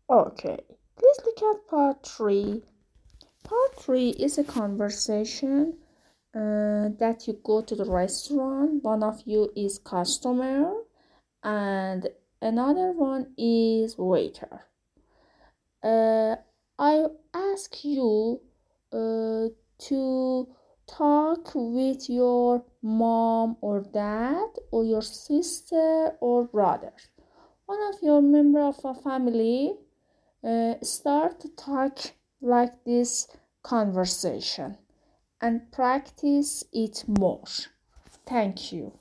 Okay, please look at part 3. Part 3 is a conversation that you go to the restaurant. One of you is customer and another one is waiter. Uh, I ask you to talk with your mom or dad or your sister or brother. One of your member of a family start to talk like this conversation and practice it more. Thank you.